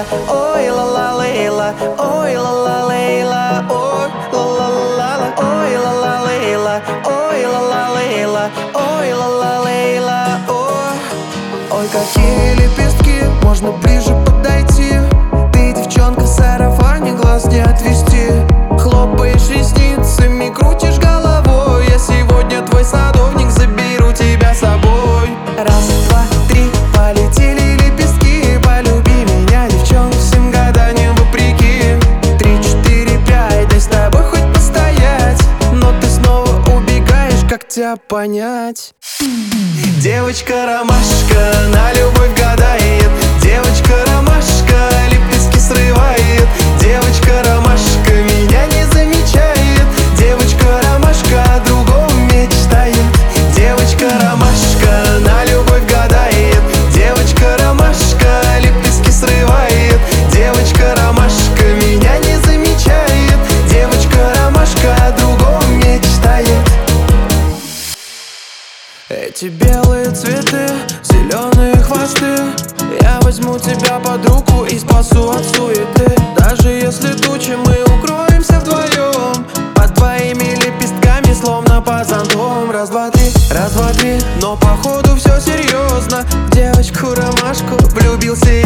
Лейла, ой, ла-ла, Лейла, ой, ла-ла, Лейла, ой, ла-ла-ла-ла, ой, ла-ла, Лейла, ой, ла-ла, Лейла, ой, ла-ла, Лейла, ой. Ой, какие лепестки, можно ближе подойти. Ты, девчонка, в сарафане, глаз не отвести. Хлопаешь ресницами, крутишь головой. Я сегодня твой садовник, заберу тебя с собой. Раз, два, три, полетели лепестки. Полюби меня, девчонка, всем гаданиям вопреки. 3, 4, 5, дай с тобой хоть постоять. Но ты снова убегаешь, как тебя понять? Девочка-ромашка на любовь гадает. Девочка-ромашка лепестки срывает. Девочка-ромашка меня не замечает. Девочка-ромашка о другом мечтает. Девочка-ромашка на любовь гадает. Девочка-ромашка лепестки срывает. Девочка-ромашка меня не замечает. Девочка-ромашка о другом мечтает. Эти белые цветы, зеленые хвосты, я возьму тебя под руку и спасу от суеты. Даже если тучи, мы укроемся вдвоем под твоими лепестками, словно под зонтом. Раз, два, три, но походу все серьезно. В девочку-ромашку влюбился